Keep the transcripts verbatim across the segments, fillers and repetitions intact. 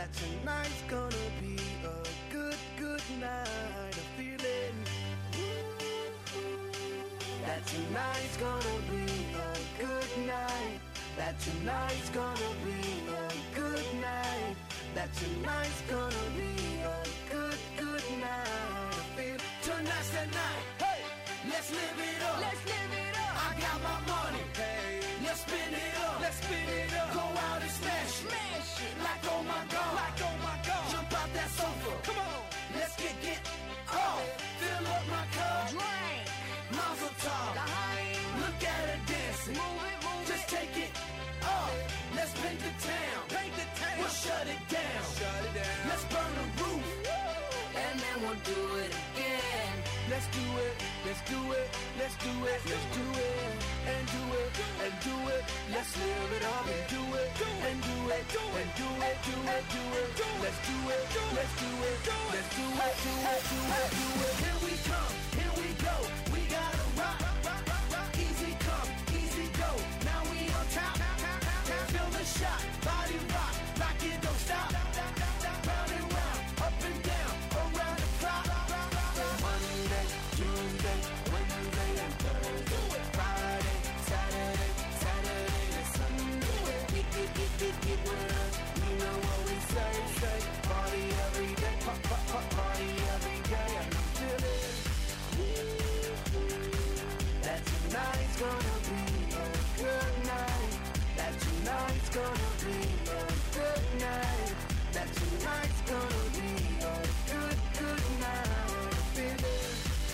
that tonight's gonna be a good, good night. I'm feeling that tonight's gonna be a good night. That tonight's gonna be a good night. That tonight's gonna be a good, good night. I feel tonight's the night. Hey, let's live it up. Let's live it up. I got my money. Hey, let's spin it up. Let's spin it up. Go out and smash it. Smash it. Like oh my God. Like oh my God. Jump out that sofa. Come on. Let's get get off. Fill up my cup. Drink. Mazel tov. Look at her dancing. Move it, move Just it. Take it off. Let's paint the town. Paint the town. We'll shut it down. Shut it down. Let's burn the roof. And then we'll do it again. Let's do it. Let's do it. Let's do it. Let's do it. And do it. And do it. Let's live it up and do it. And do it. And do it. Do it. Do it. Let's do it. Let's do it. Let's do it. Do it. Do it. Do it. Here we come. Here we go. We gotta rock. Easy come. Easy go. Now we on top. Feel the shot. Body rock. Rock it. Don't stop. Round and round. Up and down. Around the clock. Monday, Tuesday, Wednesday, and Thursday. Friday, Saturday, Saturday, and Sunday. Get, get, get, get, get with us. You know what we say, say. Party every day. Pop, pop, pop, party every day. And I'm feeling that tonight's gonna be a good night. That tonight's gonna be a good night. That tonight's gonna be a good, good night. I'm feeling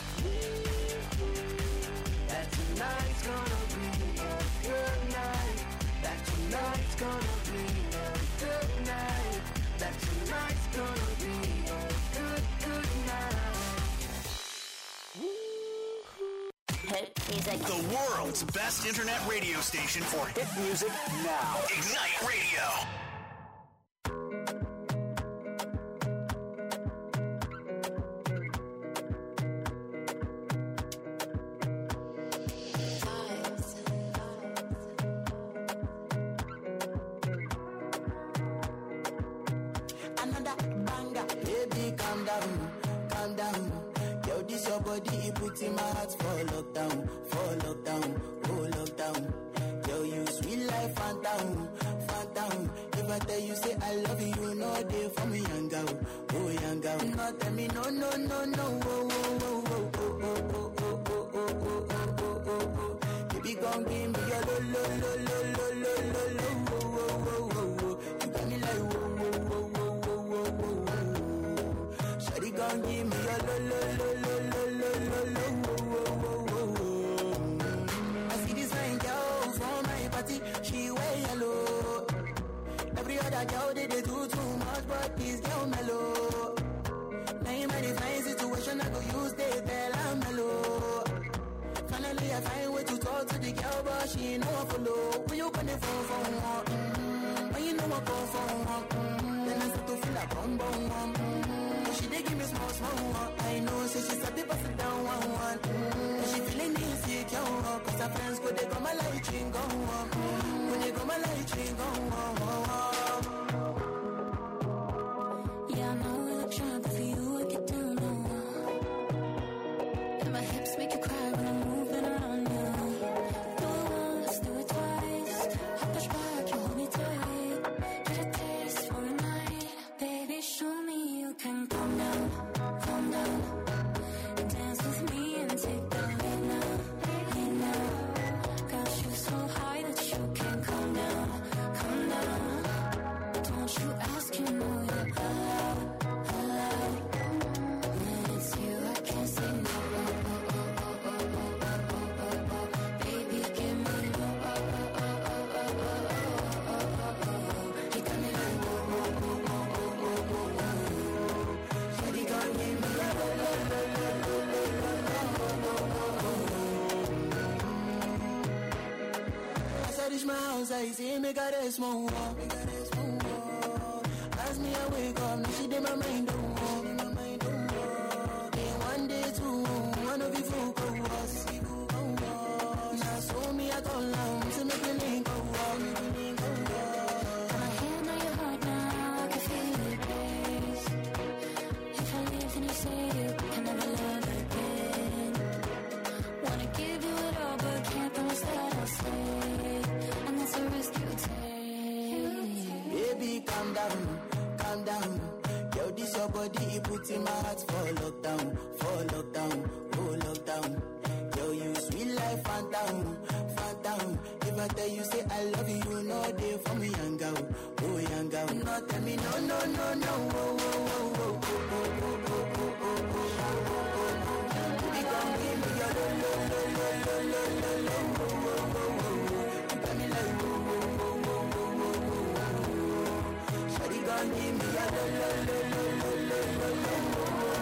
that tonight's gonna be a good night. That tonight's gonna be a good night. That tonight's gonna be a good, good night. Hit music. The world's best internet radio station for hit music now. Ignite Radio. Another banger. Baby, calm down, calm down. Yo, this your body, it puts in my heart for lockdown, for lockdown, oh lockdown. Yo, you sweet life, phantom, phantom. If I tell you, say I love you, you know they for me, young girl, oh young girl. No, tell me, no, no, no, no, oh, oh, oh, oh, oh, oh, oh, oh, oh, oh, oh, oh, oh, oh. Baby, gon' give me your lo, lo, lo, lo, lo, lo, lo, lo, oh, oh, oh, oh, oh. You got me like, whoa, whoa, whoa, whoa, whoa, whoa, whoa, whoa. Shawty gon' give me your lo, lo, lo, lo, lo, lo, lo, lo, oh, oh, oh, oh, oh. I see this fine girl from my party, she wear yellow. Every other girl, they, they do too much, but this girl mellow. Now in my divine situation, I go use they tell I'm mellow. Finally, I find way to talk to the girl, but she ain't no one follow. When you gonna phone for one? Mm-hmm. When you know I call for one? Mm-hmm. Then I start to feel like bum bum one. Mm-hmm. She dey give me small small one. I know, say she's a people sit down one one. Mm-hmm. She feeling insecure, cause her friends go they come my light ring go on. When they come my light ring go on. Yeah, I know I look shy, but for you I get down low. And my hips make you cry when I'm moving around you. Do it once, do it twice. I push back, you hold me tight. Get a taste for a night. Baby, show me you can calm down, calm down. Dance with me and take the lead now, lead now. Got you so high that you can't calm down, calm down. Don't you ask, you know you're allowed, allowed. When it's you, I can't say no. Baby, give me no. You got me like whoa, whoa, whoa, whoa, whoa, whoa, whoa. Shawty gon' give me a lo, lo, lo, lo, lo, lo, lo, lo, lo. As I reach my house, I see me got a small wall. As me, I wake up, now she did my mind don't walk. Then one day, two, one of you folk go us. Now so me, I go long, to make me link go walk. Got my hand on your heart now, I can feel it can never love again. Wanna give you it all, but can't promise that I'll stay. And that's a risk you take. Baby, calm down, calm down. Yo, this your body, it puts in my heart for lockdown, for lockdown, oh lockdown. Yo, you sweet life, phantom, phantom. If I tell you say I love you, you know they for me, young girl, oh young girl. No, tell me no, no, no, no, oh, oh, oh, oh, oh, oh, oh, oh, oh, oh, oh, oh. Baby, come give me your lo, lo, lo, lo, lo, lo, lo, lo, oh, oh, oh, oh, oh. You got me like, oh, oh, oh, oh, oh, oh, oh, oh. Shawty, come give me your lo, lo, lo, lo, lo, lo, lo, lo, oh, oh, oh, oh.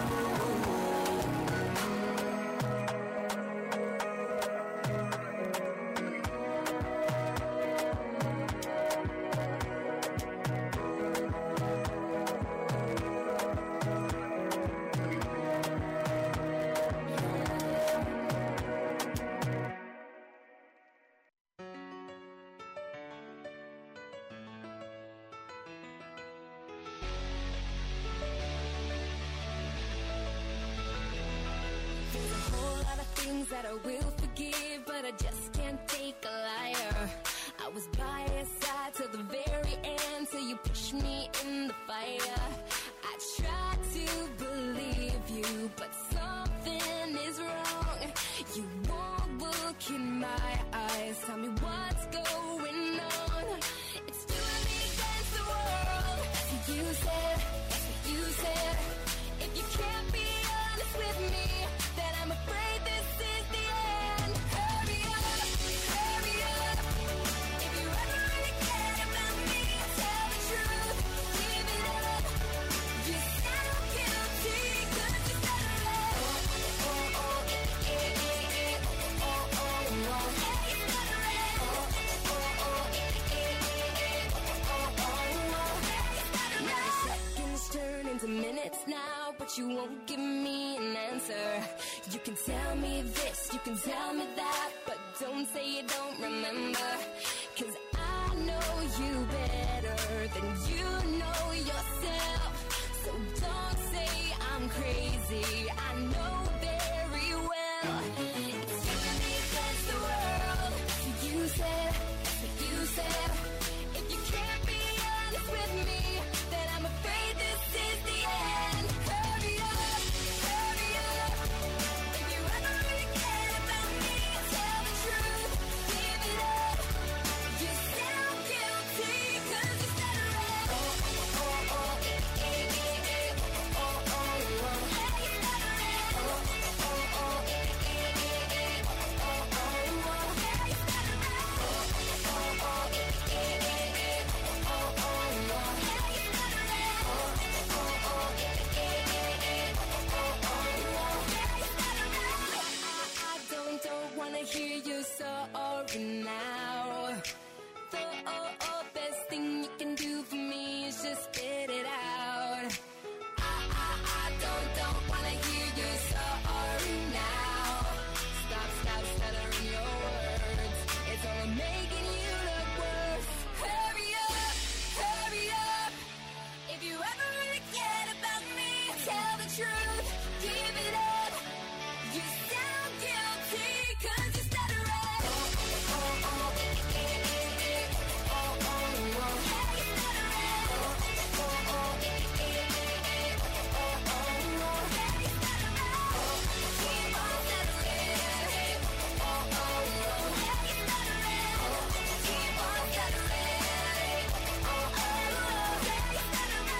That I will forgive, but I just can't take a liar. I was by your side till the very end, till you pushed me in the fire. I tried to believe you, but something is wrong. You won't look in my eyes, tell me what's going on. It's doing me against the world. You said, that's what you said. If you can't be honest with me, then I'm afraid this is the end. Hurry up, hurry up. If you ever really care about me, tell the truth, give it up. You sound guilty, cause you said it right. Oh, oh, oh, eh, eh, eh, eh, oh, oh, oh, oh. Hey, you said it right. Oh, oh, oh, eh, eh, eh, eh, oh, oh, oh, oh. Hey, you said it right. Now the seconds turn into minutes now, but you won't give me an answer. You can tell me this, you can tell me that, but don't say you don't remember. Cause I know you better than you know yourself. So don't say I'm crazy, I know very well. It's you and me against the world. You said, that's what you said. If you can't be honest with me, then I'm afraid this is the end. Hurry up, hurry up. If you ever really care about me, tell the truth, give it up. You sound guilty, cause you said it right. Oh, oh, oh, eh, eh, eh, eh, oh, oh, oh, oh. Hey, you said it right. Oh, oh, oh, eh, eh, eh, eh, oh, oh, oh, oh. Hey, you said it right. Oh, oh, oh, eh, eh, eh, eh, oh, oh, oh, oh. Hey, you said it right. Oh, oh, oh, eh, eh, eh, eh, oh, oh, oh, oh. Hey, you said it right. I, I don't, don't wanna hear you sorry now. The oh, oh, best thing you can do for me is just spit it out. I, I, I don't, don't wanna hear you sorry now. Stop, stop stuttering your words. It's only making you look worse. Hurry up, hurry up. If you ever really cared about me, tell the truth, give it up. You sound guilty, cause you said it right. Oh, oh, oh, eh, eh, eh, eh, oh, oh, oh. Hey, you said it right. Oh, oh, oh, eh, eh, eh, eh, oh, oh, oh. Hey, you said it right. Keep on stuttering. Oh, oh, oh. Hey, you said it right. Keep on stuttering. Oh, oh, oh. Hey, you said it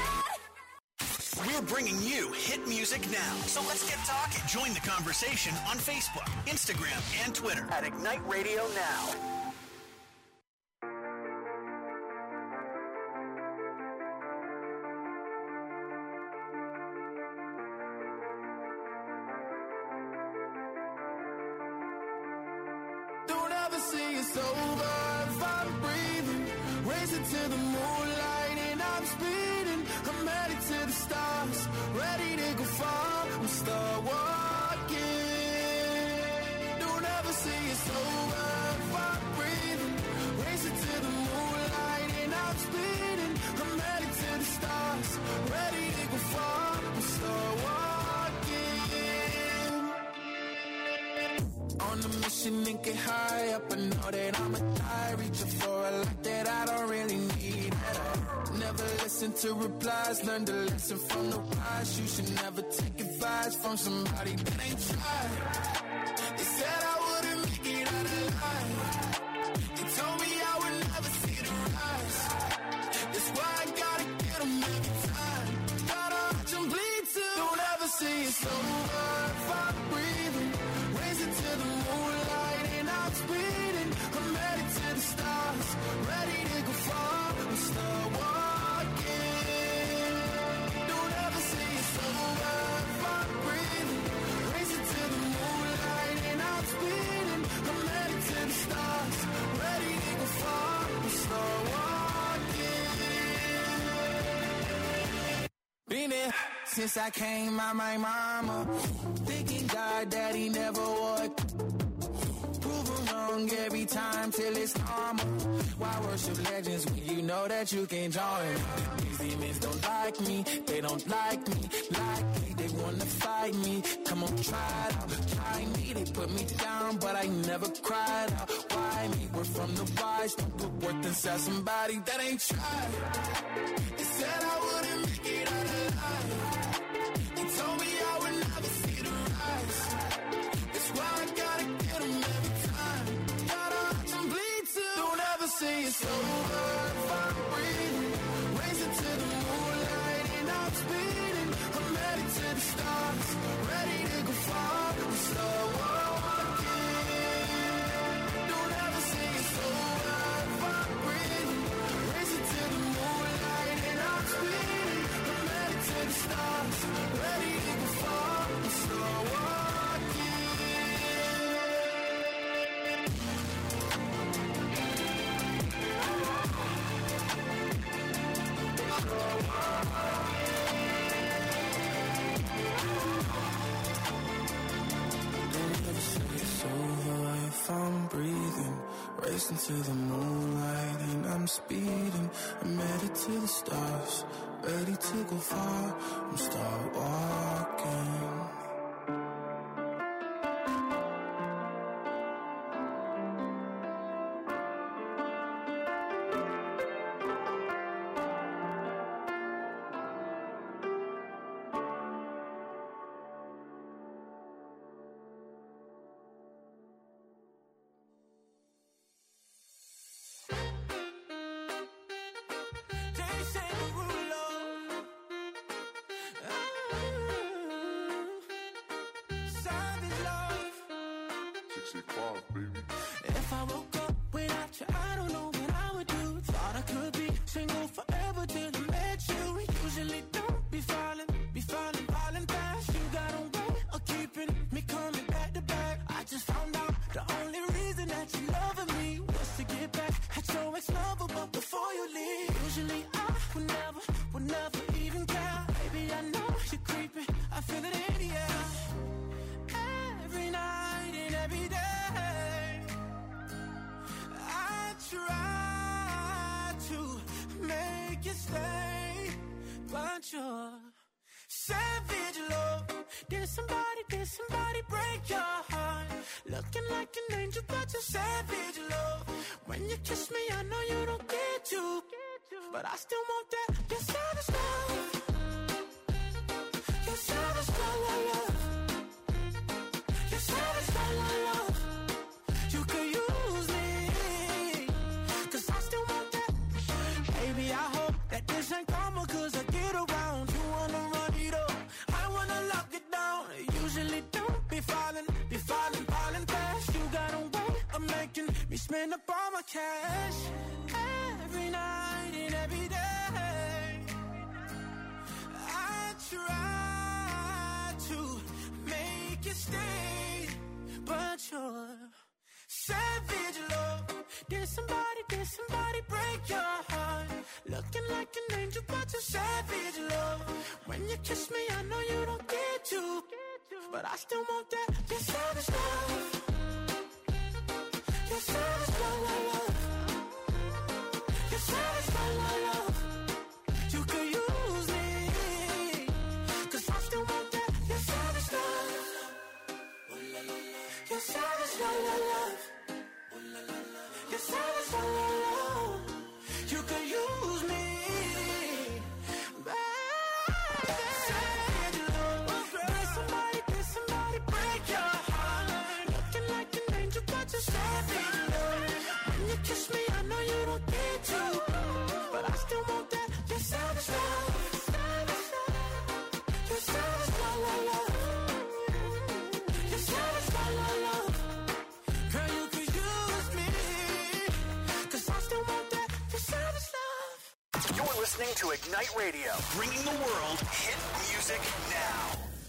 right. We're bringing you hit music now. So let's get talking. Join the conversation on Facebook, Instagram, and Twitter at Ignite Radio Now. Don't ever say it's over if I'm breathing. Racing to the moonlight and I'm speeding. I'm headed to the stars, ready to go far. I'm start walking. Don't ever say it's over if I'm breathing. Racing to the moonlight and I'm speeding. I'm headed to the stars, ready to go far. I'm start walking. on a mission and get high up. I know that I'ma die, reaching for a light that I don't really need at all. Never listen to replies, learn the lesson from the wise. You should never take advice from somebody that ain't tried. They said I wouldn't make it out alive. They told me I would never see the rise. That's why I gotta get them every time. Gotta watch them bleed too. Don't ever say it's over if I'm breathing. Raise it to the moonlight and I'm speeding. I'm headed to the stars, ready to go far. I'm start walking. Don't ever say it's over if I'm breathing. Raise it to the moonlight and I'm speeding. I'm headed to the stars, ready to go far. I'm start walking. Been there since I came out my mama. Thinking God that he never would. Prove him wrong every time till it's karma. Why worship legends when you know that you can join? These demons don't like me, they don't like me. Like me, they wanna fight me. Come on, try it out, try me. They put me down, but I never cried out. Why me? We're from the wise. Don't put worth inside somebody that ain't tried. They said I wouldn't make it out alive. They told me I would never see the rise. That's why I gotta get them every time. Gotta watch them bleed too. Don't ever say it's over if I'm breathing. Raise it to the moonlight and I'm speeding. I'm headed to the stars, ready to go far. I'm start walking. Don't ever say it's over if I'm breathing. Raise it to the moonlight and I'm speeding. I'm headed to the stars, ready to go far. I'm start walking. It's over if I'm breathing. Racing to the moonlight and I'm speeding. I'm headed to the stars, ready to go far. I'm start walking. If I woke up without you, I don't know what I would do. Thought I could be single forever till I met you. Usually don't be falling, be falling, falling fast. You got a way of keeping me coming back to back. I just found out the only reason that you loving me was to get back at your ex-lover, but before you leave, usually I would never, would never even care. Baby, I know you're creeping, I feel it in the air. Every night and every day try to make you stay, but you're savage love. Did somebody, did somebody break your heart? Looking like an angel, but you're savage love. When you kiss me, I know you don't get to, but I still want that. You're savage love. You're savage love, love, love. You're savage love, love, love. You could use me, cause I still want that. Baby, I hope that this ain't karma, cause I get around. You wanna run it up, I wanna lock it down. Usually don't be falling, be falling, falling fast. You got a way of making me spend up all my cash. Every night and every day I try to make you stay, but you're savage love. Did somebody, did somebody break your heart? Looking like an angel, but you're savage love. When you kiss me, I know you don't get to, but I still want that. You're savage love. You're savage love, love, love. You're savage love, love, love. You could use me, cause I still want that. You're savage love. You're savage la la love. Your savage la la love. You could use me, baby. Savage love. Did somebody, did somebody break your heart? Looking like an angel, but you're savage love. When you kiss me, I know you don't need to, but I still want that. Your savage love. Your savage la la love. Your savage la la love. Girl, you could use me, 'cause I still want that. Your savage love. You're listening to Ignite Radio, bringing the world hit music now.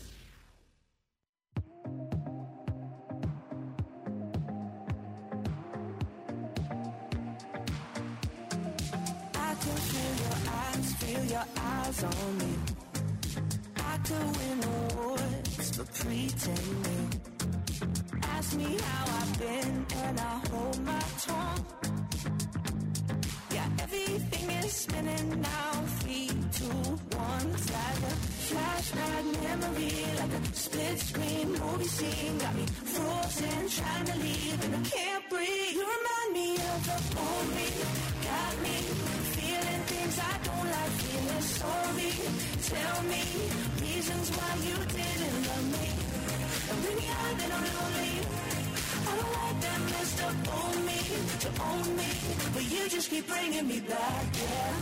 I can feel your eyes, feel your eyes on me. I could win awards for pretending. Ask me how I've been and I hold my tongue. Yeah, everything is spinning now. Three, two, one. It's like a flashback memory, like a split screen movie scene. Got me frozen, trying to leave and I can't breathe. You remind me of the old me. Got me feeling things I don't like feeling. Sorry, tell me reasons why you didn't love me. And when you're out and I'm lonely, I don't like that messed up on me, to own me, but you just keep bringing me back, yeah.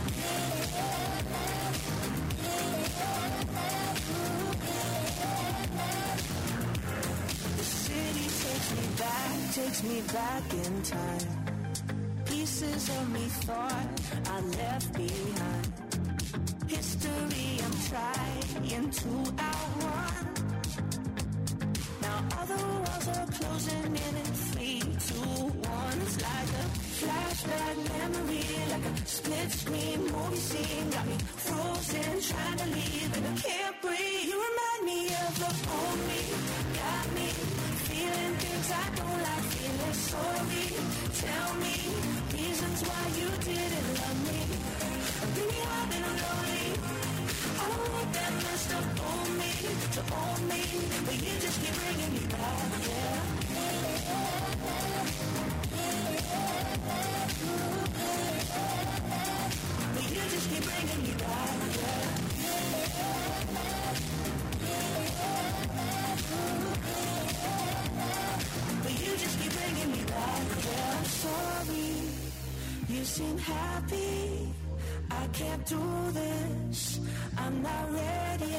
The city takes me back, takes me back in time. Pieces of me thought I left behind. History I'm trying to outrun. Now other walls are closing in in three, two, one. It's like a flashback memory, like a split screen movie scene. Got me frozen, trying to leave and I can't breathe. You remind me of the old me. Got me feeling things I don't like feeling. Sorry, tell me reasons why you didn't love me. Bring me out and I'm lonely. I don't want that messed up on me, to own me, but you just keep bringing me back, yeah. But you just keep bringing me back, yeah. But you just keep bringing me back, yeah. I'm sorry, you seem happy. I can't do this, I'm not ready.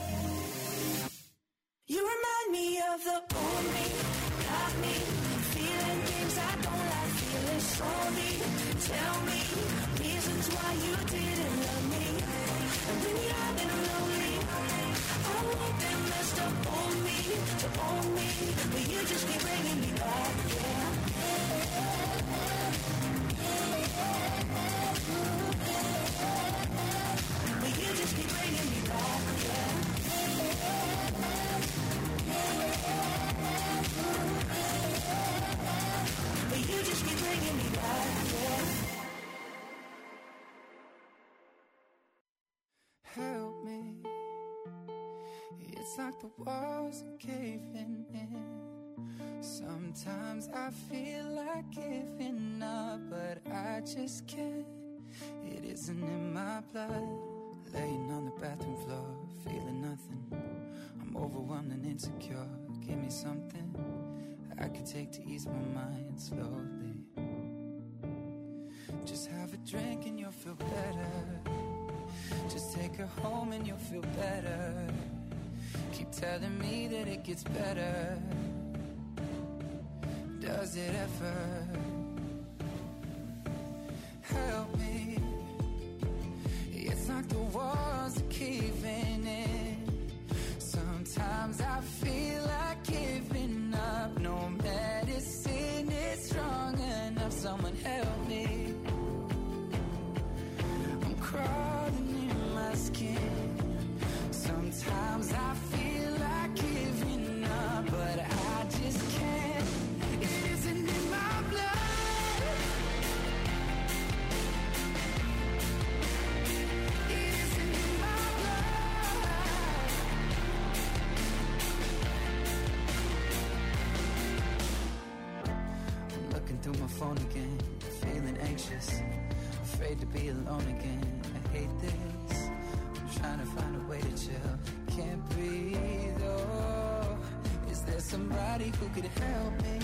You remind me of the old me. Got me feeling things I don't like feeling. Sorry, tell me reasons why you didn't love me. And when you're out and I'm lonely, I don't want them messed up on me, to own me, but you just keep bringing me back, yeah. But you just keep bringing me back, yeah. But you just keep bringing me back, yeah. Help me. It's like the walls are caving in. Sometimes I feel like giving up, but I just can't. It isn't in my blood. Laying on the bathroom floor, feeling nothing. I'm overwhelmed and insecure. Give me something I could take to ease my mind slowly. Just have a drink and you'll feel better. Just take her home and you'll feel better. Keep telling me that it gets better. Does it ever? Help me. It's like the walls are caving in. Sometimes I feel like giving up. No medicine is strong enough. Someone help me. I'm crawling in my skin. Sometimes I feel like giving up, but I just can't. It isn't in my blood. It isn't in my blood. through my phone again, feeling anxious, afraid to be alone again. I hate this, I'm trying to find a way to chill, can't breathe, oh. Is there somebody who could help me?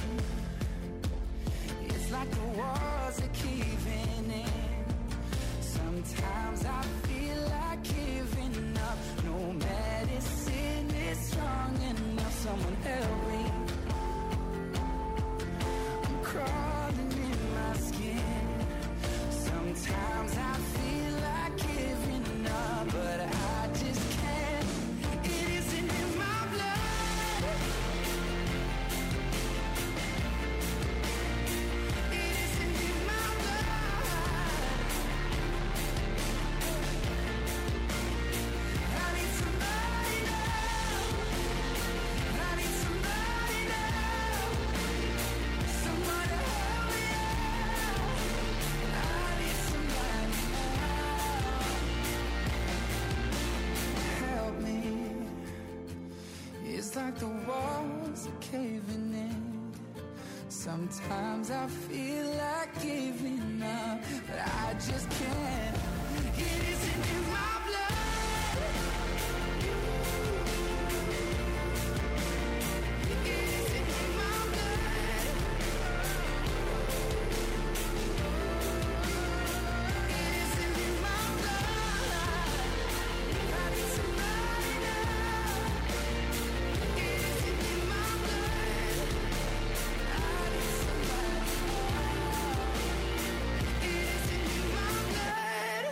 It's like the walls are caving in. Sometimes I feel like giving up. No medicine is strong enough. Someone help me. I'm crawling in my skin. Sometimes I feel like giving up, but I just can't. It isn't in my blood. It isn't in my blood. I need somebody now. I need somebody now. Someone to help me out. I need somebody now. Help me. It's like the walls are caving in. Sometimes I feel like giving up, but I just can't. It isn't in my blood. It isn't in my blood. It isn't in my blood. I need somebody now. It isn't in my blood. I need somebody now. It isn't in my blood.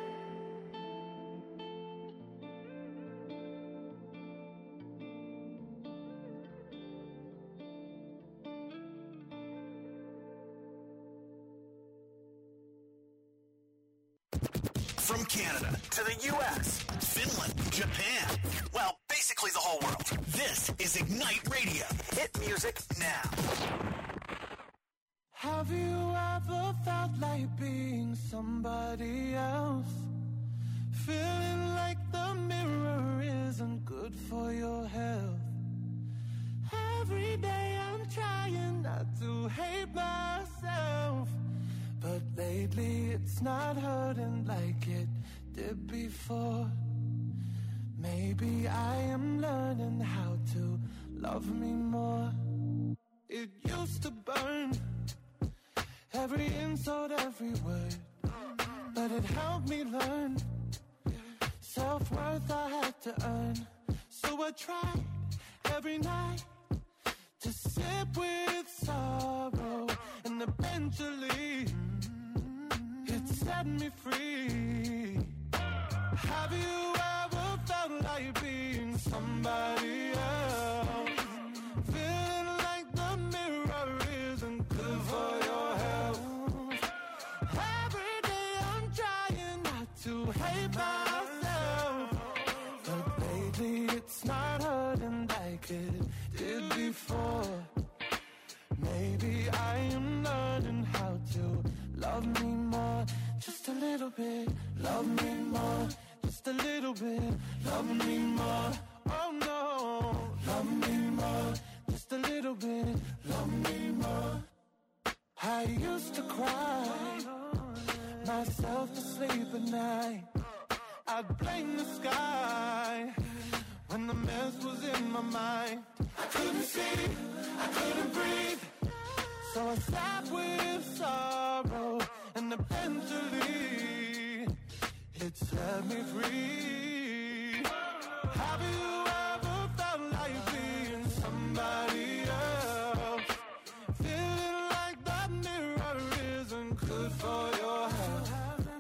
From Canada to the U S, Finland, Japan, well, basically the whole world. This is Ignite Radio. Hit music now. Have you ever felt like being somebody else? Feeling like the mirror isn't good for your health. Every day I'm trying not to hate myself, but lately it's not hurting like it did before. Maybe I am learning how to love me more. It used to burn, every insult, every word, but it helped me learn. Self-worth I had to earn, so I tried every night to sit with sorrow, and eventually it set me free. Have you ever felt like being somebody else? Feeling like the mirror isn't good for your health. Every day I'm trying not to hate myself, but lately it's not hurting like it did before. Maybe I am learning how to love me more, just a little bit. Love me more, just a little bit. Love me more, oh no. Love me more, just a little bit. Love me more. I used to cry myself to sleep at night. I'd blame the sky when the mess was in my mind. I couldn't see, I couldn't breathe, so I sat with sorrow, and eventually it set me free. Have you ever felt like being somebody else? Feeling like the mirror isn't good for your health.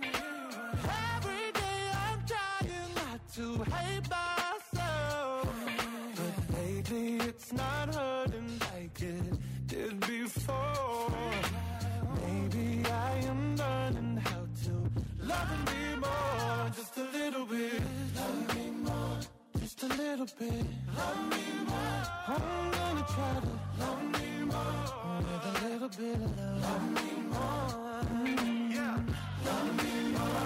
Every day I'm trying not to hate myself, but lately it's not hurting like it did before. Maybe I am learning how to love me more, just a little bit. Love me more, just a little bit. Love me more. I'm gonna try to love me more with a little bit of love. Love me more, yeah. Love me more,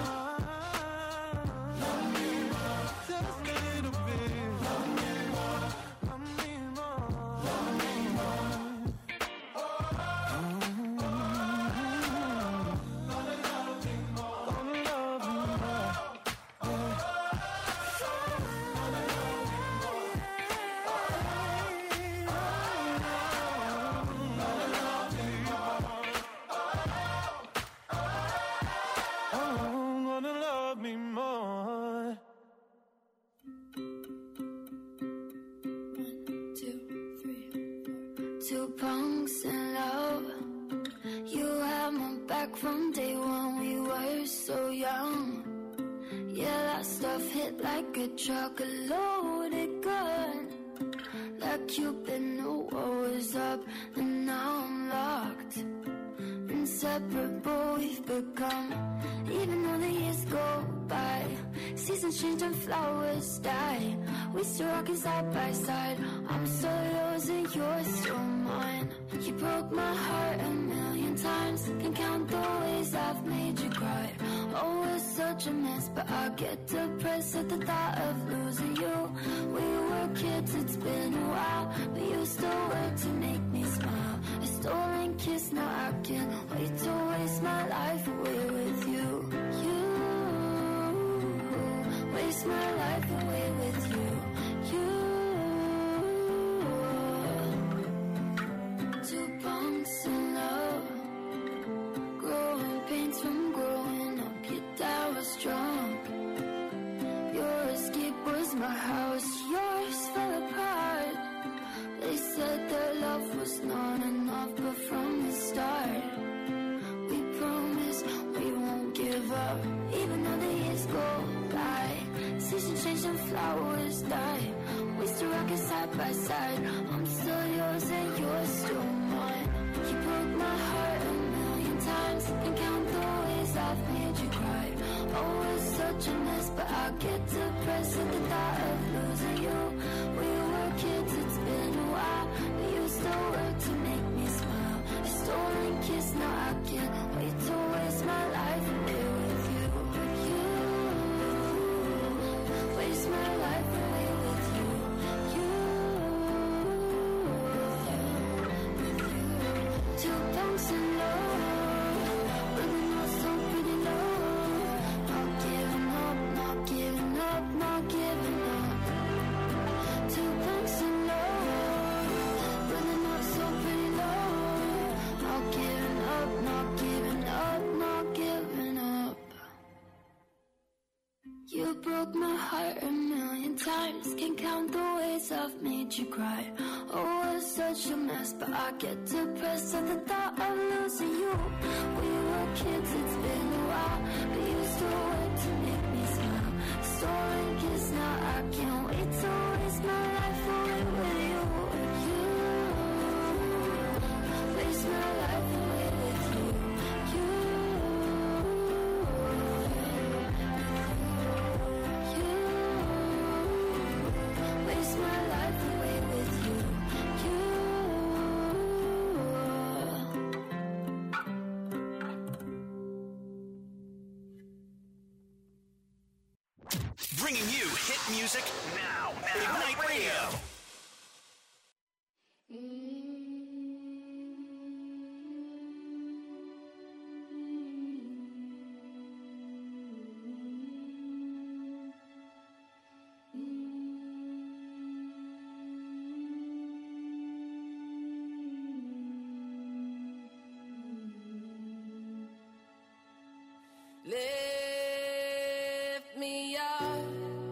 love me more, just a little bit. Love me more, love me more, love me more. Oh, oh, oh. Two punks in love. You had my back from day one. We were so young. Yeah, that stuff hit like a truck, a loaded gun. Like Cupid knew what was up, and now I'm locked. Inseparable we've become. Even though the years go by, seasons change and flowers die, we still rockin' side by side. I'm still yours and you're still mine. You broke my heart a million times. Can count the ways I've made you cry. Oh, it's such a mess, but I get depressed at the thought of losing you. We were kids, it's been a while, but you still work to make me smile. A stolen kiss, now I can't wait to waste my life away with you. You waste my life away with you. You. Two punks in love. Growing pains from growing up. Your dad was drunk. Your escape was my house. Yours fell apart. They said that love was not enough, but from the start we promised we won't give up. Even though the years go by, seasons change and flowers die, we still rockin' side by side. I'm still yours and you're still mine. You broke my heart a million times. Can count the ways I've made you cry. Oh, it's such a mess, but I get depressed at the thought of losing you. We were kids, it's been a while, but you still work to make me smile. A stolen kiss, now I can't wait to waste my life away with you. You waste my life away with you. You, with you. Two punks in love, really not so pretty low. Not giving up, not giving up, not giving up. Two punks in love, really not so pretty low. Not giving up, not giving up, not giving up. You broke my heart a million times. Can't count the ways I've made you cry. Oh, it's such a mess, but I get depressed at the thought of losing you. We were kids, it's been a while, but you still work to make me smile. Stolen kiss, now I can't wait to waste my life away with you. You waste my life away with you. You, you waste my life away with you. You. Bringing you hit music now. Ignite Radio. Lift me up,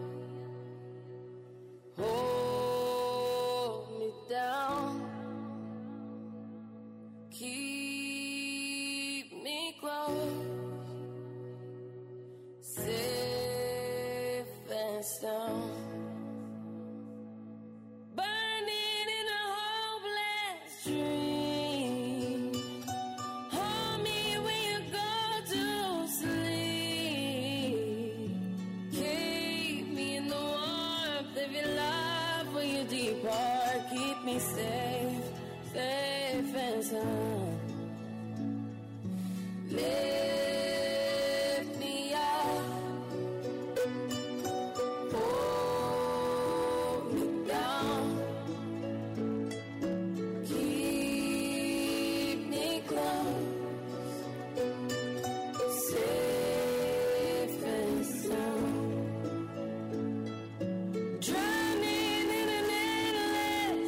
hold me down, keep me close, safe and sound. Burning in a hopeless dream. Hold me when you go to sleep. Keep me in the warmth of your love when you depart. Keep me safe, safe and sound. Lift me up, hold me down, keep me close, safe and sound. Drowning in an endless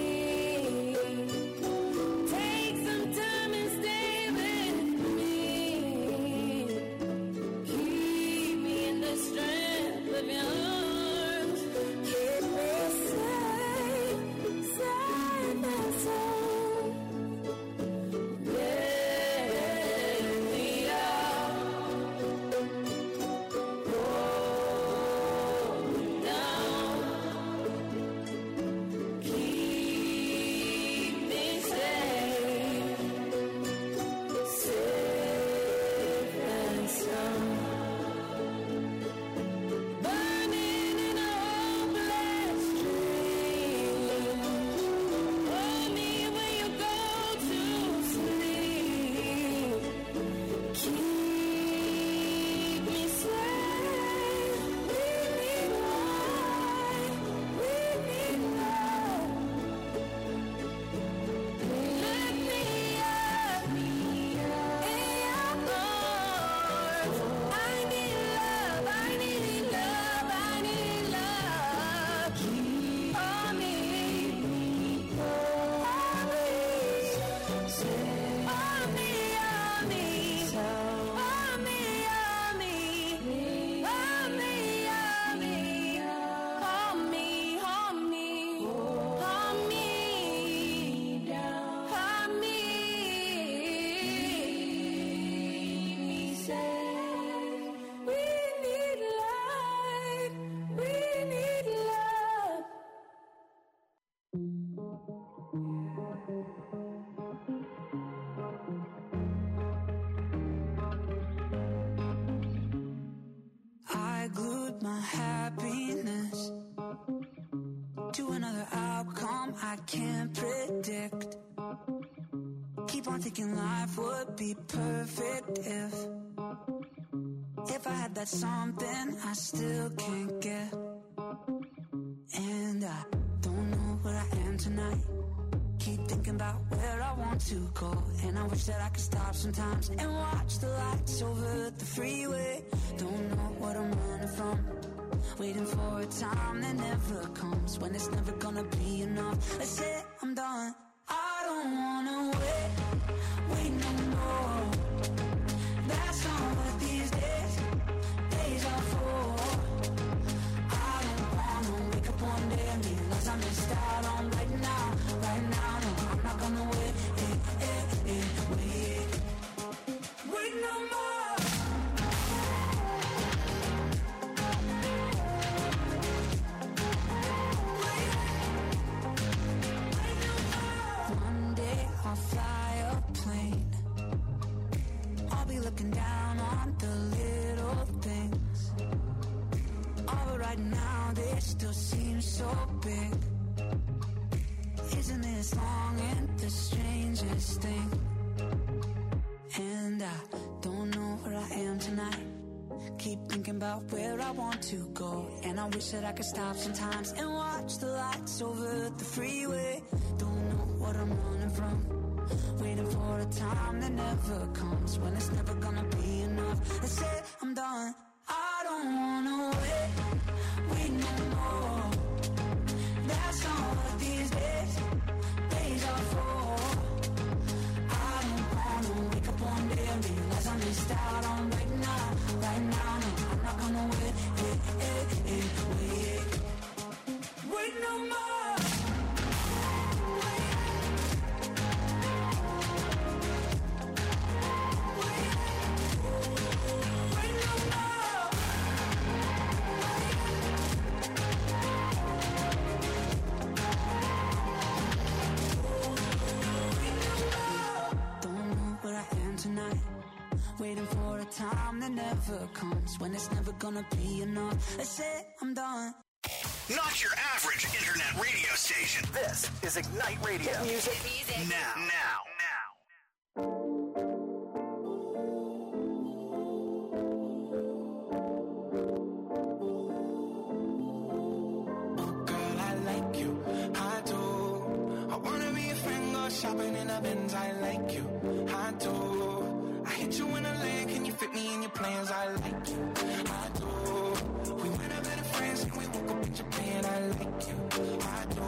sea. Take some time and stay with me. can't predict. Keep on thinking life would be perfect if If I had that something I still can't get. And I don't know where I am tonight. Keep thinking about where I want to go. And I wish that I could stop sometimes and watch the lights over the freeway. Don't know what I'm running from. Waiting for a time that never comes, when it's never gonna be enough. I say I'm done. I don't wanna wait, wait no more. That's not what these days, days are for. I don't wanna wake up one day and realize I missed out on right now, right now. No, I'm not gonna wait, eh, eh, eh, wait, wait no more. I'll fly a plane. I'll be looking down on the little things. Oh, but right now they still seem so big. Isn't this long and the strangest thing? And I don't know where I am tonight. Keep thinking about where I want to go. And I wish that I could stop sometimes and watch the lights over the freeway. Don't know what I'm running from. Waiting for a time that never comes, when it's never gonna be enough. I say I'm done. I don't wanna wait, wait no more. That's not what these days, days are for. I don't wanna wake up one day and realize I missed out on right now, right now. No, I'm not gonna wait, eh, eh, eh, wait, wait no more. Tonight, waiting for a time that never comes, when it's never gonna be enough. I said I'm done. Not your average internet radio station. This is Ignite Radio. Hit music. Music. Now. Now. Now. Oh, girl, I like you. I do. I wanna be a friend, go shopping in a Benz. I like you. I do. I hit you in a leg, can you fit me in your plans? I like you, I do. We went up better friends and we woke up in Japan. I like you, I do.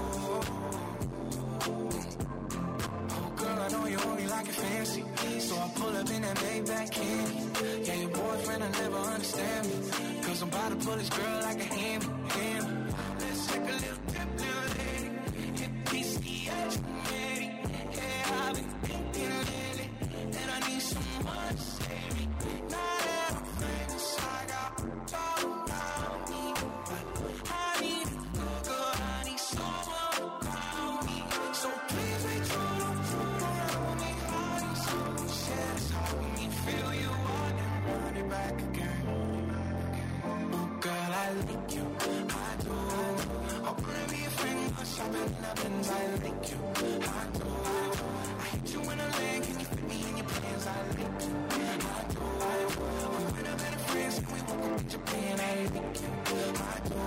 Oh girl, I know you only like it fancy, so I pull up in that Maybach candy. Yeah, your boyfriend will never understand me, cause I'm about to pull this girl like a hand, hand. Let's take a little trip, little lady. Hit P C H, ready. Yeah, I've been thinking lately that I need someone to save me. Now that I'm famous, I got all around me, but I need a good girl, I need someone around me. So please make sure don't fool around with me. I need someone to share this heart with me. Feel you on and run it back again. Oh girl, I like you, I do. I wanna be a friend, go shopping in a Benz. I like you, I do. I hit you in a lane, can you fit me in your plans? I like you, I do. We went up better friends and we woke up in Japan. I like you, I do,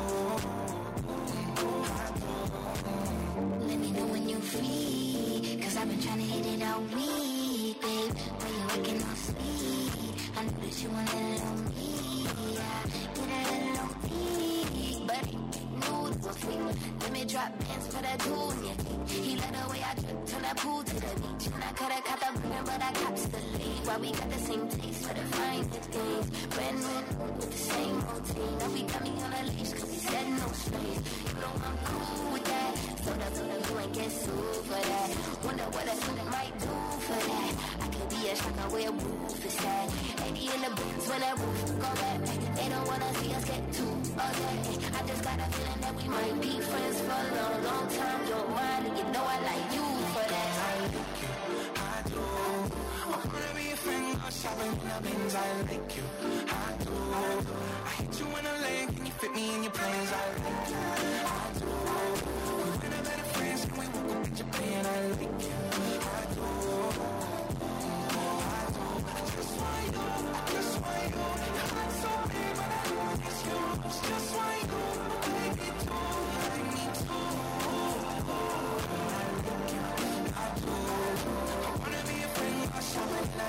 I do. Let me know when you're free, cause I've been trying to hit it all week, babe. When you're working on speed, I know that you want a little me. Yeah, get a little me, but nude for free. Let me drop pants for that dude, yeah. He let the way I drip, turn that pool to the beach. And I coulda caught the burner, but I cops the lead. Why we got the same taste for the finest things. Brand new with the same routine. Now we got me on a leash, cause he said no strings. You know I'm cool with that. So that's what I'm doing, get sued for that. Wonder what a student might do for that. I could be a shocker where a roof is at. eighty in the bins when that roof go back. They don't wanna see us get too okay. I just got a feeling that we might be friends for a long, long time. Don't mind, and you know I like you for that. I like you, I do. I wanna be a friend, go shopping in a Benz. I like you, I do. I hit you in a lane, can you fit me in your plans? I like you, I do. We went up better friends and we woke up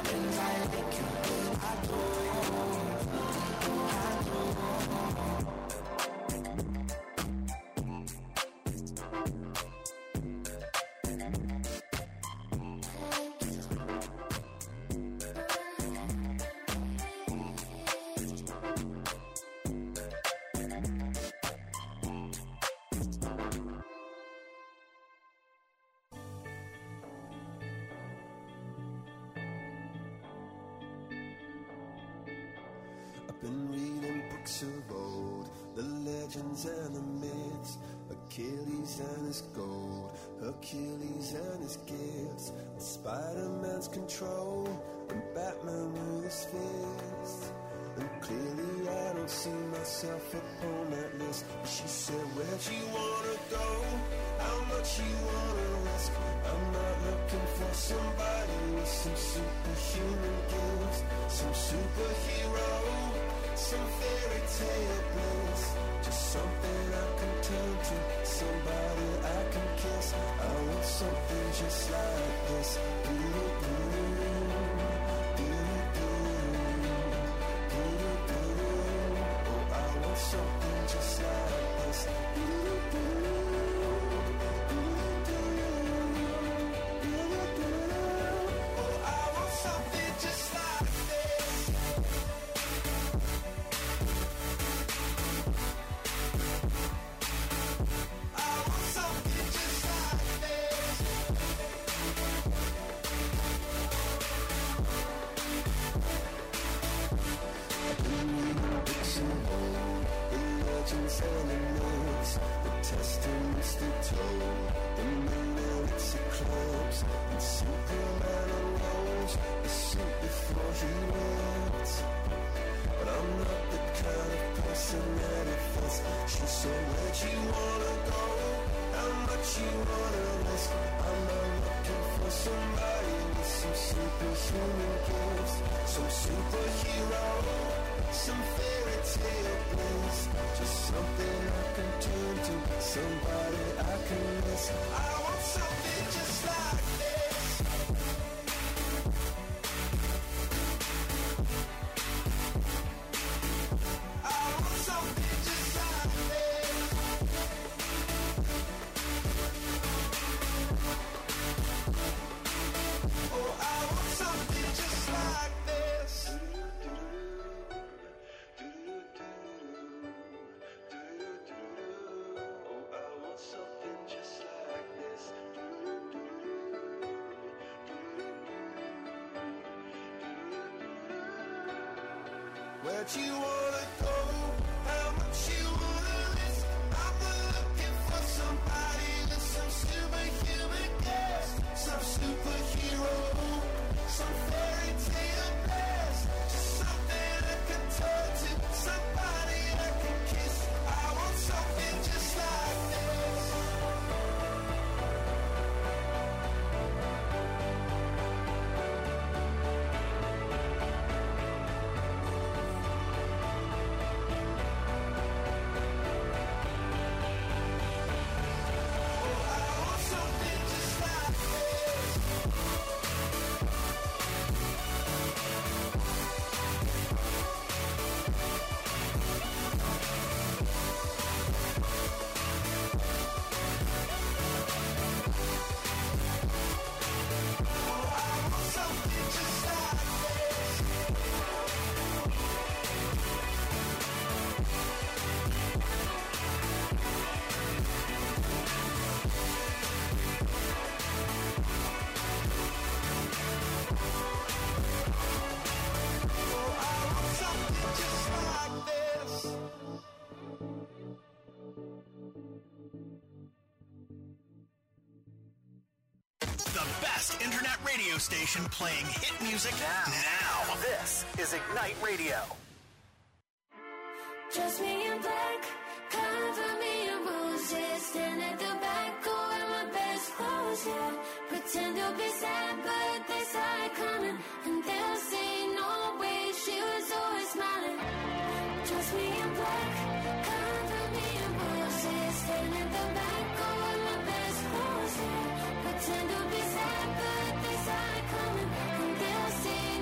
things I like you. I do, I do. Been reading books of old, the legends and the myths, Achilles and his gold, Hercules and his gifts, Spider-Man's control, and Batman with his fists. And clearly I don't see myself upon that list. But she said, where'd you wanna go? How much you wanna risk? I'm not looking for somebody with some superhuman gifts, some superhero, some fairy tale bliss, just something I can turn to, somebody I can kiss. I want something just like this. Oh, I want something just like this. Oh, I want something just like this. And the myths, the testaments they told, the moon and its eclipse, and Superman unrolls the suit before he wins. But I'm not the kind of person that it fits. She said, where'd you wanna go? How much you wanna risk? I'm not looking for somebody with some superhuman gifts, some superhero, some fairy tale bliss, just something I can turn to, somebody I can miss. I want something just like this. I want something just like this. Oh, I want something just like this. Where'd you wanna go? How much you wanna risk? I'm looking for somebody with some superhuman gifts, some superhero, some fairy tale bliss, just something I can turn to, somebody I can kiss. I want something just like this. Internet radio station playing hit music now. Now, this is Ignite Radio. Dress me in black, cover me in roses, stand at the back, go in my best clothes, yeah. Pretend to be sad, but they saw it coming, and they'll say no way, she was always smiling. Dress me in black, cover me in roses, stand at the back, go in my best clothes, yeah. Pretend to be sad, but they saw it coming, and they'll say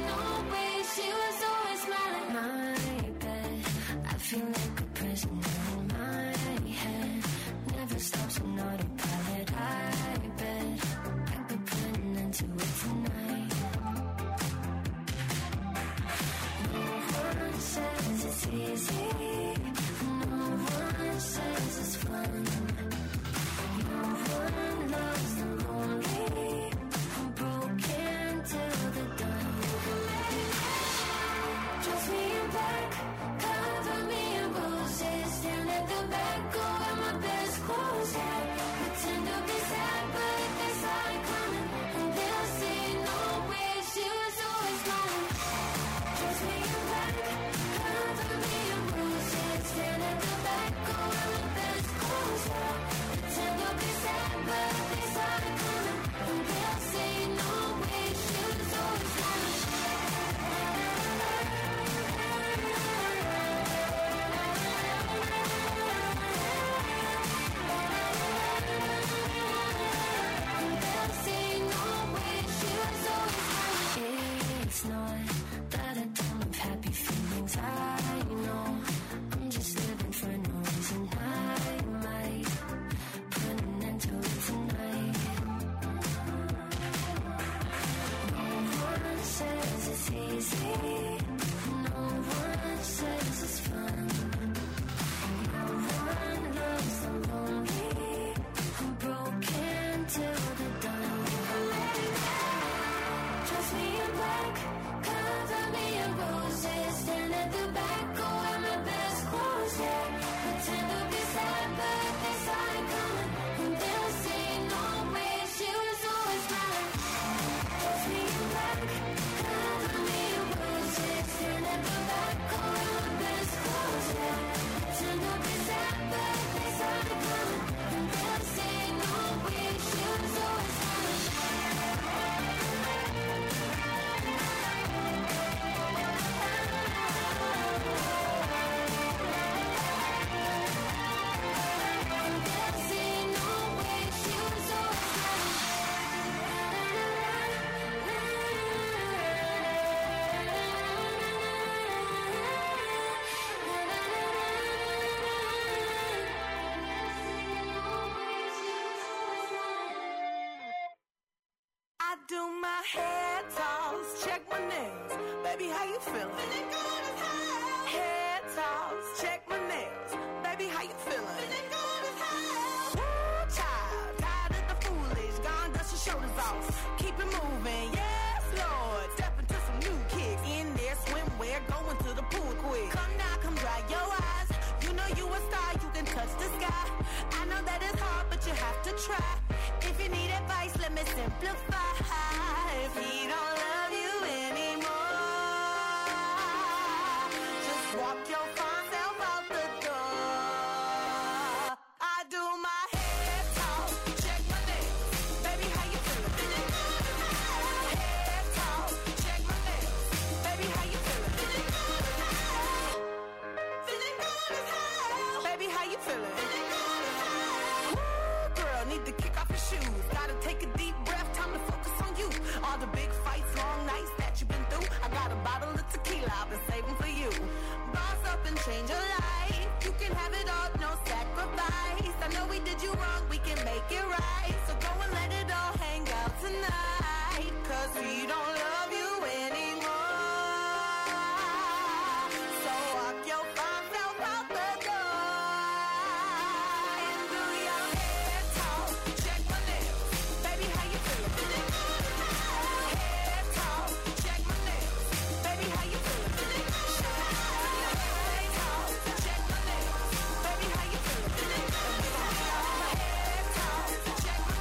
it's easy. No one says it's fun. No one loves the lonely. I'm broken till the dawn. Dress me in black, cover me in bruises. Stand at the back, go wear my best clothes. Yeah. Pretend to be sad, but they saw it coming, and they'll say no way. She was always gone. Dress me in black, cover me in bruises. Stand at the back, go wear my best clothes. Yeah. Pretend to be sad, but they saw it coming, and they'll say no way. She was always gone. It's not that I don't have happy feelings. I know I'm just living for no reason. I might put an end to it tonight. No one says it's easy. No one says it's fun. No one loves the lonely. I'm broken till the dawn. Dress me in black, cover me in roses. Stand at the back, go wear my best clothes. Yeah. Pretend to be sad, but they saw it coming, and they'll say no way. She was always mine. Dress me in black, cover me in roses. Stand at the back, go wear my best clothes. Yeah. Pretend to be sad, but they saw it coming, and they'll say no way. She was always mine. I do my hair toss, check my nails. Baby, how you feeling? Feeling good as hell. Hair toss, check my nails. Baby, how you feeling? Feeling good as hell. Woo, child, tired of the foolish. Gone, dust your shoulders off. Keep it moving, yes, Lord. Step into some new kicks. In there, swimwear, going to the pool quick. Come now, come dry your eyes. You know you a star, you can touch the sky. I know that it's hard, but you have to try. If you need advice, let me simplify. If he don't love you anymore, just walk your fine self out the door. I do my hair toss, check my nails. Baby, how you feeling? Feeling good as hell. Hair toss, check my nails. Baby, how you feeling? Feeling good as hell. Feeling good as hell. Baby, how you feeling? Feeling good as hell. Woo, girl, need to kick off your shoes. Gotta take a deep breath, time to focus on you. All the big fights, long nights that you've been through. I got a bottle of tequila I've been saving for you. Boss up and change your life. You can have it all, no sacrifice. I know we did you wrong, we can make it right. So go and let it all hang out tonight. Cause we don't love you anymore. So walk your fine self out the door. And do your hair toss, check my nails. Baby, how you feeling? Feeling good as hell. Hair toss, check my nails. Baby, how you feeling? Feeling good as hell. Hair toss, check my nails. Baby, how you feeling? Feeling good as hell. Hair toss, check my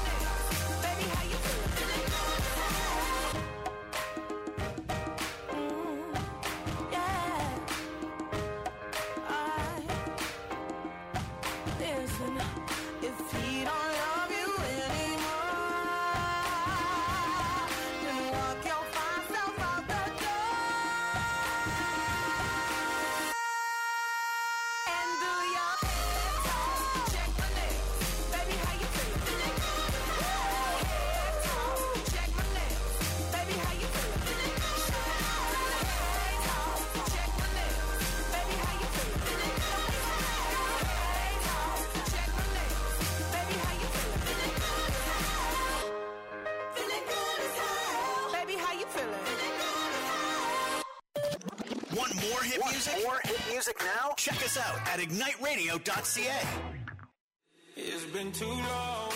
more hit music? More hit music now? Check us out at ignite radio dot c a. It's been too long.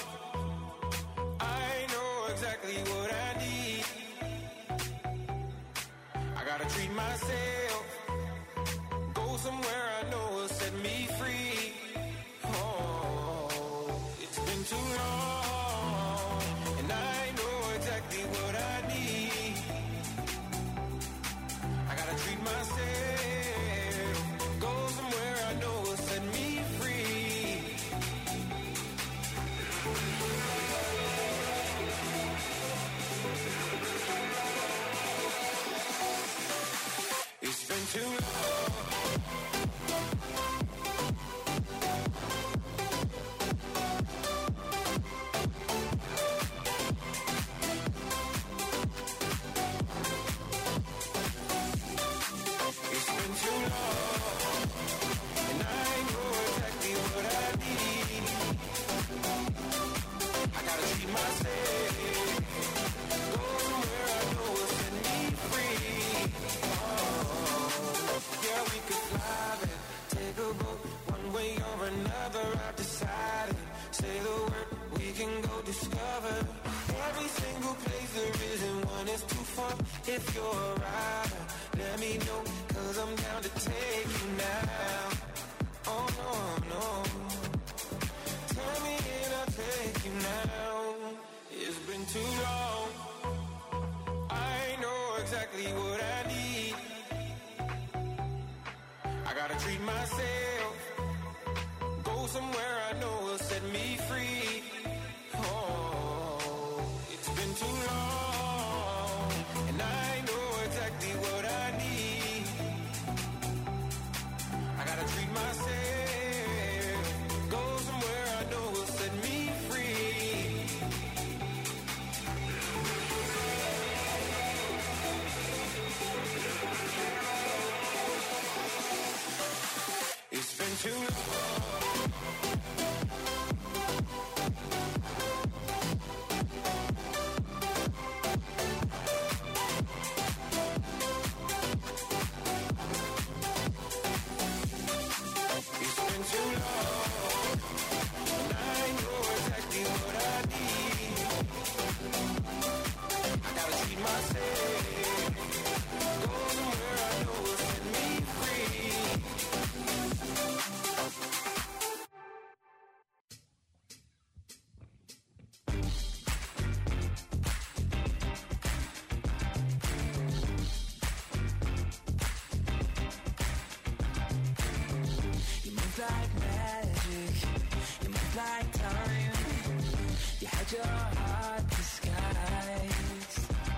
I know exactly what I need. I gotta treat myself. Go somewhere I know will set me free. Oh, it's been too long. And I know exactly what I need. I gotta treat myself. Go somewhere I know will set me free. It's been too long. It's been too long, and I know exactly what I need. I gotta treat myself. Go somewhere I know will set me free. Oh, yeah, we could fly there, take a boat, one way or another. I've decided. Say the word, we can go discover every single place there is, and one is too far. If you're a rider, let me know, cause I'm down to take you now. Oh no, no. Tell me and I'll take you now. It's been too long. I know exactly what I need. I gotta treat myself. Go somewhere I know will set me free. Oh, it's been too long, and I know exactly what I need. I gotta treat myself. Go somewhere I know will set me free. It's been too long. It's been too long, and I know exactly what I need. I gotta treat myself. Go somewhere I know will set me free. You move like magic, you move like time. You had your heart disguised.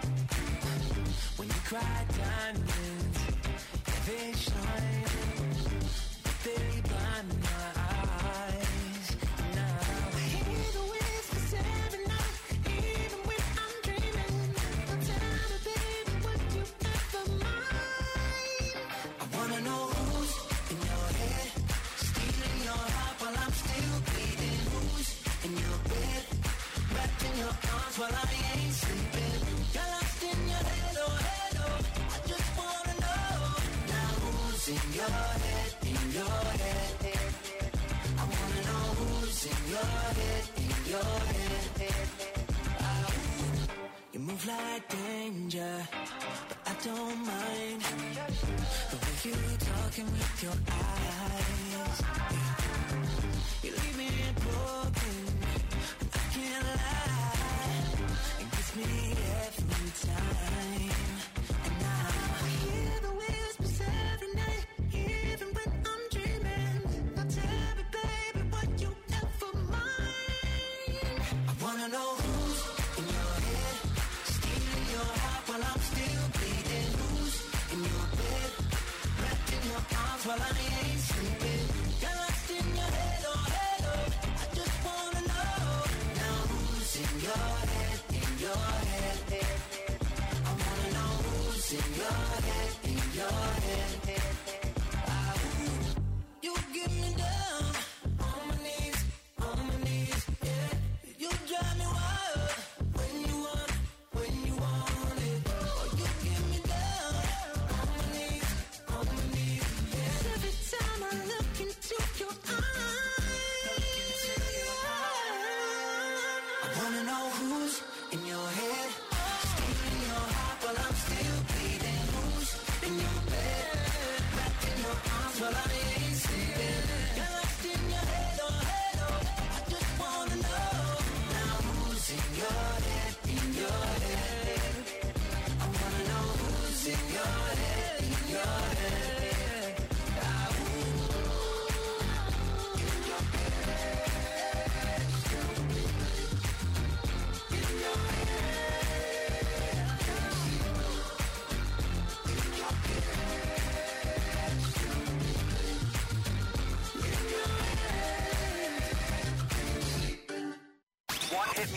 When you cry diamonds, yeah, they shine, but they blind my eyes. Now I hear the whispers every night, even when I'm dreaming. Don't tell me, baby, what you ever mind. I wanna know who's in your head, stealing your heart while I'm still bleeding. Who's in your bed, wrapped in your arms while I ain't sleeping. You're lost in your head, oh head, oh. I just wanna know now who's in your head, in your head. I wanna know who's in your head, in your head. Ah, you move like danger, but I don't mind the way you talking with your eyes. You leave me broken, and I can't lie. It gets me every time. And now I hear the whispers every night, even when I'm dreaming. Now tell me, baby, what you ever mind. I wanna know who's in your head, stealing your heart while I'm still bleeding. Who's in your bed, wrapped in your arms while I ain't sleeping. You're lost in your head, oh head, oh. I just wanna know now who's in your head, in your head. I wanna know who's in your head, in your head. Ah, you get me down on my knees, on my knees, yeah. You drive me wild when you want, when you want it. Oh, you get me down on my knees, on my knees.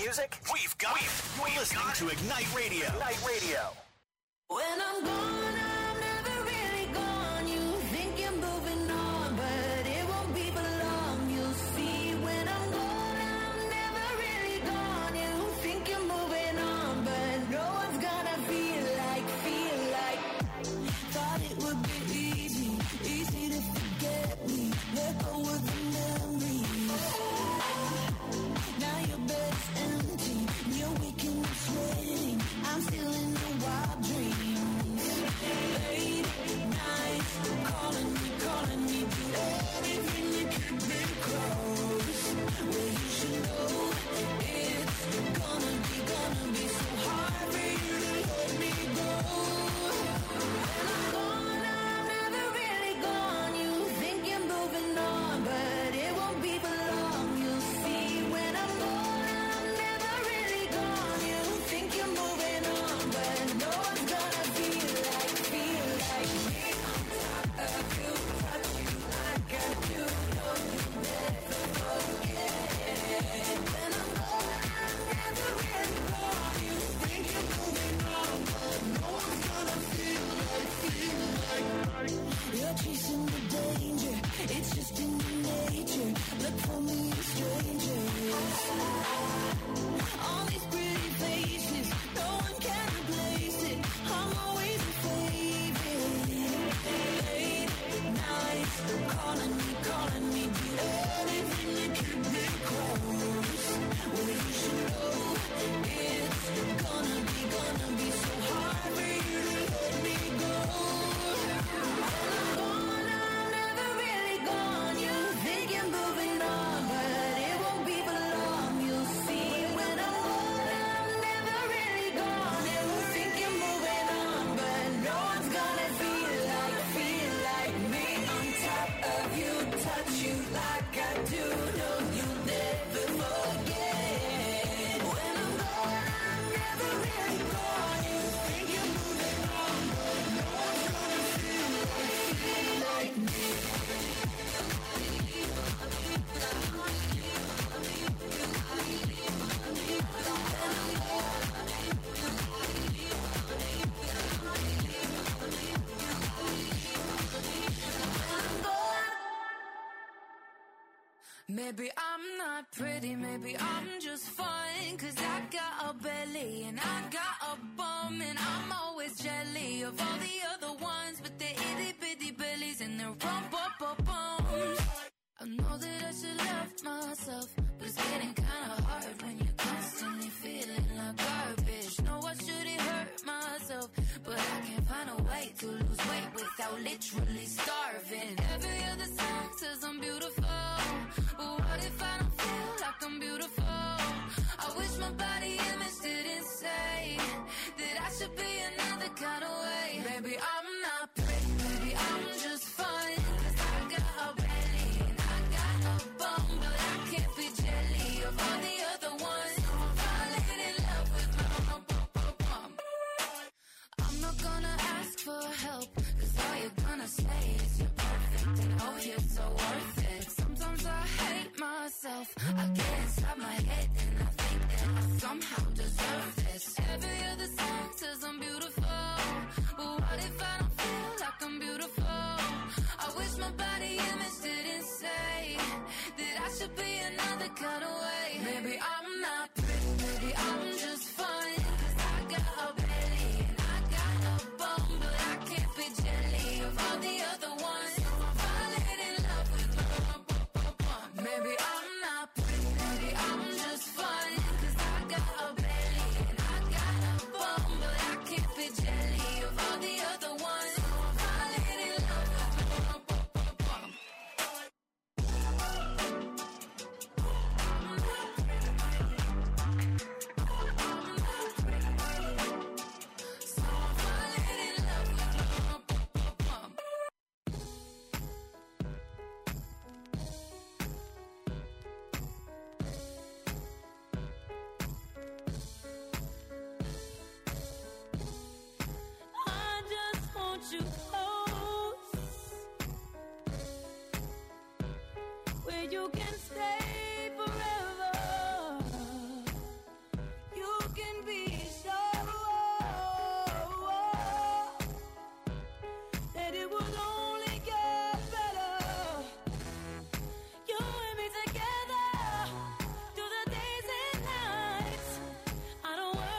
music, we've got it. You're listening to Ignite Radio. Ignite Radio. When I'm gone, I'm never really gone. You think you're moving on, but it won't be for long. You'll see when I'm gone, I'm never really gone. You think you're moving on, but no one's gonna feel like, feel like. Thought it would be easy, easy to forget me. Let go of the memories. Now your bed's empty, you're waking up sweating. I'm still in the wild dreams. Late nights, calling me, calling me, do everything to keep me close. Well, you should know it's gonna be, gonna be so hard for you to let me go. When I'm gone, I'm never really gone. You think you're moving on, but it won't be for long. You'll see when I'm gone, I'm never really gone. You think you're moving on, but no one's gonna feel like, feel like me. On top of you, touch you like I do. Know you never forget. When I'm gone, I'm never really gone. You think you're moving on, but no one's gonna feel like, feel like. You're chasing the danger, it's just in your nature. Look for me, strangers. All these pretty faces, no one can replace it. I'm always a favorite. Late nights, calling me, calling me, do anything to keep me close. Well, you should know it's gonna be, gonna be so hard for you to let me go. When I'm gone, I'm never really gone. You think you're moving on, but it won't be for long. You'll see when I'm gone, I'm never really gone. You think you're moving on, but no one's gonna feel like, feel like me. On top of you, touch you like I do. Know you'll never forget. When I'm gone, I'm never really gone. You think you're moving on, but no one's gonna feel like, feel like me. Maybe I'm not pretty, maybe I'm just fine. Cause I got a belly and I got a bum. And I'm always jelly of all the other ones with their itty bitty bellies and their rump up up bums. I know that I should love myself, but it's getting kinda hard when you're constantly feeling like garbage. No, I shouldn't hurt myself, but I can't find a way to lose weight without literally starving. Every other song says I'm beautiful, but what if I don't feel like I'm beautiful? I wish my body image didn't say that I should be another kind of way. Maybe I